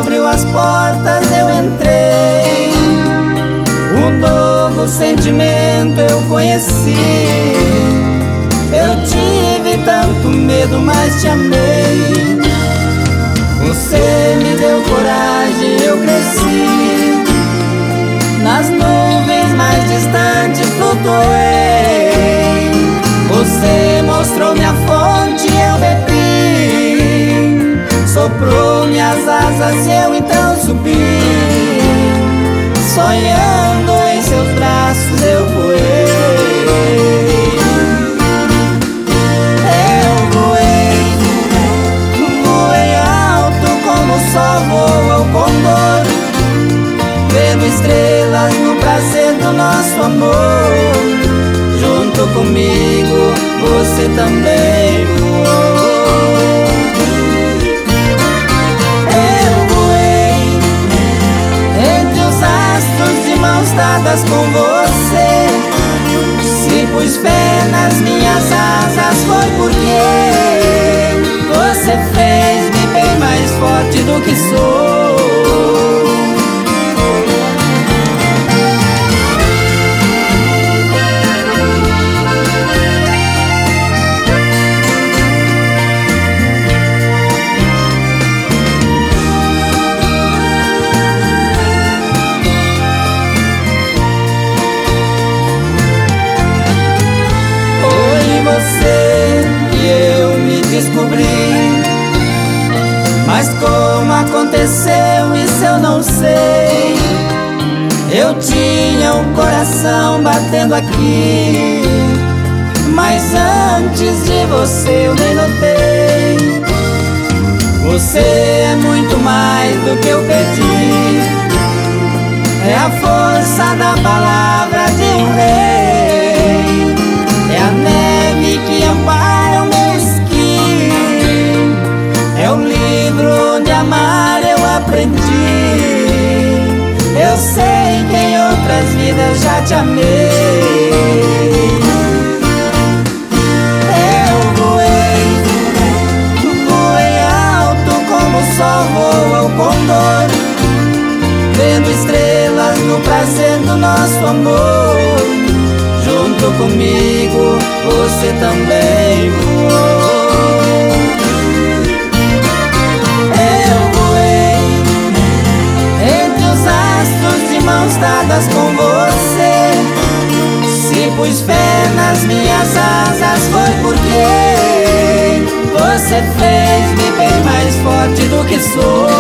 abriu as portas, eu entrei. Um novo sentimento eu conheci. Eu tive tanto medo, mas te amei. Você me deu coragem, eu cresci. Nas nuvens mais distantes flutuei. Você mostrou minha fonte, eu bebi. Soprou minhas asas, eu então subi. Sonhando em seus braços eu voei. Eu voei, voei alto como o sol voa o condor, vendo estrelas no prazer do nosso amor. Junto comigo você também voou. Eu voei entre os astros de mãos dadas com você. Se pus fé nas minhas asas foi porque você fez-me bem mais forte do que sou. Descobri, mas como aconteceu isso eu não sei. Eu tinha um coração batendo aqui, mas antes de você eu nem notei. Você é muito mais do que eu pedi. É a força da palavra de um rei. É a neve que ampara o meu esqui. É o livro onde amar eu aprendi. Eu sei que em outras vidas já te amei. Eu voei, voei alto como o sol voa o condor, vendo estrelas no prazer do nosso amor. Junto comigo você também voou. Eu voei entre os astros de mãos dadas com você. Se pus fé nas minhas asas foi porque você fez-me bem mais forte do que sou.